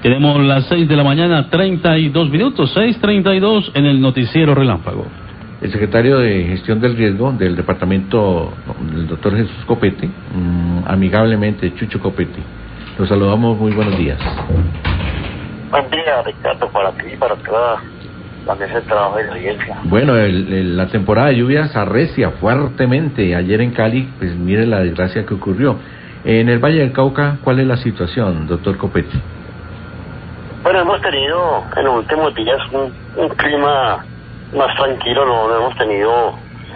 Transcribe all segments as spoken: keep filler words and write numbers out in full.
Tenemos las seis de la mañana, treinta y dos minutos, seis treinta y dos en el noticiero Relámpago. El secretario de Gestión del Riesgo del departamento, el doctor Jesús Copete, mmm, amigablemente, Chucho Copete. Los saludamos, muy buenos días. Buen día, Ricardo, para ti y para toda la mesa de trabajo de la audiencia. Bueno, el, el, la temporada de lluvias arrecia fuertemente. Ayer en Cali, pues mire la desgracia que ocurrió. En el Valle del Cauca, ¿cuál es la situación, doctor Copete? Bueno, hemos tenido en los últimos días un, un clima más tranquilo, no, no hemos tenido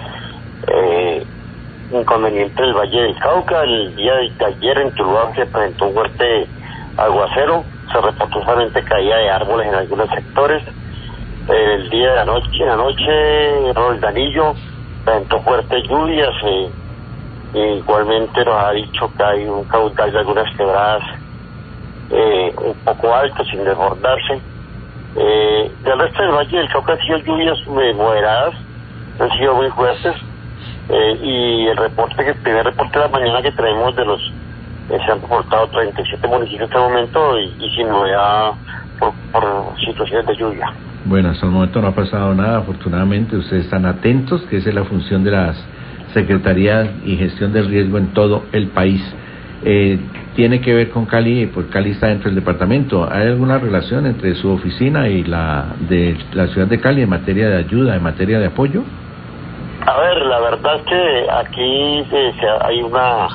eh, inconveniente en el Valle del Cauca. El día de ayer en Tuluá se presentó un fuerte aguacero, se reportó solamente caída de árboles en algunos sectores. El día de la noche, en la noche, Roldanillo presentó fuertes lluvias, eh, e igualmente nos ha dicho que hay un caudal de algunas quebradas eh, un poco alto, sin desbordarse. Eh, del resto del Valle del Cauca han sido lluvias moderadas, han sido muy fuertes, eh, y el reporte, que el primer reporte de la mañana que traemos de los, eh, se han reportado treinta y siete municipios en este momento y, y sin novedad por, por situaciones de lluvia. Bueno, hasta el momento no ha pasado nada, afortunadamente. Ustedes están atentos, que esa es la función de las Secretarías y Gestión del Riesgo en todo el país. Eh, tiene que ver con Cali, porque Cali está dentro del departamento. ¿Hay alguna relación entre su oficina y la de la ciudad de Cali en materia de ayuda, en materia de apoyo? A ver, la verdad es que aquí se, se, hay una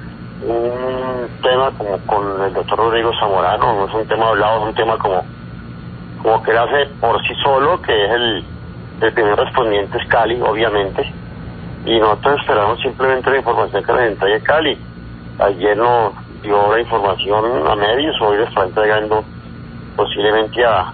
un tema como con el doctor Rodrigo Zamorano, no es un tema hablado, es un tema como como que él hace por sí solo, que es el, el primer respondiente es Cali, obviamente, y nosotros esperamos simplemente la información que nos entregue Cali. Ayer nos dio la información a medios, hoy les está entregando posiblemente a,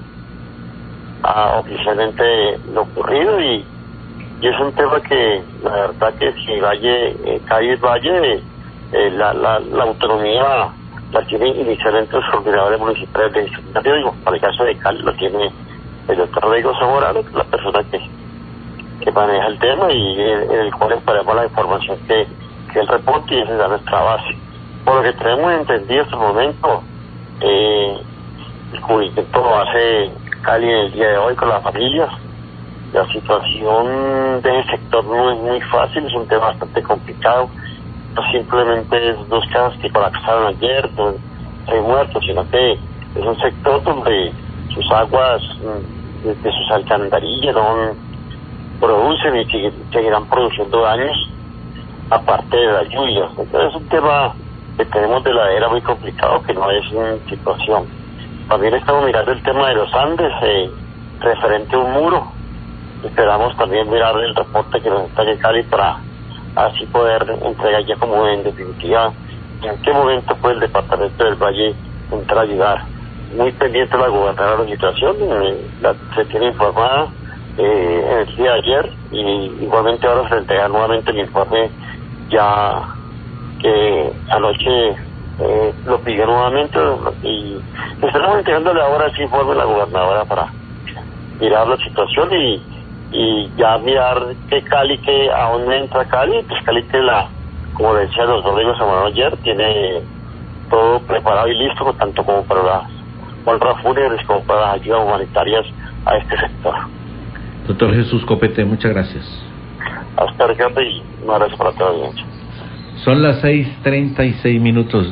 a oficialmente lo ocurrido, y, y es un tema que la verdad que si Valle, eh, Cali es Valle, eh, la, la, la autonomía la tiene inicialmente los coordinadores municipales de disciplinario, digo, para el caso de Cali lo tiene el doctor Rodrigo Zamorano, que es la persona que, que maneja el tema y en, en el cual esperamos la información que, que él reporte, y esa es nuestra base. Por lo que tenemos entendido hasta el momento, eh, el cubrimiento lo hace Cali en el día de hoy con las familias. La situación de ese sector no es muy fácil, es un tema bastante complicado. No simplemente es dos casas que colapsaron ayer, no hay muertos, sino que es un sector donde sus aguas de, de sus alcantarillas no producen y sigue, seguirán produciendo daños aparte de las lluvias. Entonces es un tema que tenemos de ladera muy complicado, que no es una situación. También estamos mirando el tema de los Andes, eh, referente a un muro. Esperamos también mirar el reporte que nos está en Cali para así poder entregar ya como en definitiva en qué momento puede el departamento del Valle entrar a ayudar. Muy pendiente la gobernadora de la situación, eh, la, se tiene informada eh, en el día de ayer, y igualmente ahora se entrega nuevamente el informe ya que anoche eh, lo pidió nuevamente, y estamos entregándole ahora ese informe a la gobernadora para mirar la situación y y ya mirar que Cali, que a dónde entra Cali, pues Cali que la, como decía los Rodrigo Zamorano ayer, tiene todo preparado y listo, tanto como para las honras fúnebres como para las ayudas humanitarias a este sector. Doctor Jesús Copete, muchas gracias. Hasta Ricardo, y un abrazo para toda la audiencia. Son las seis treinta y seis minutos.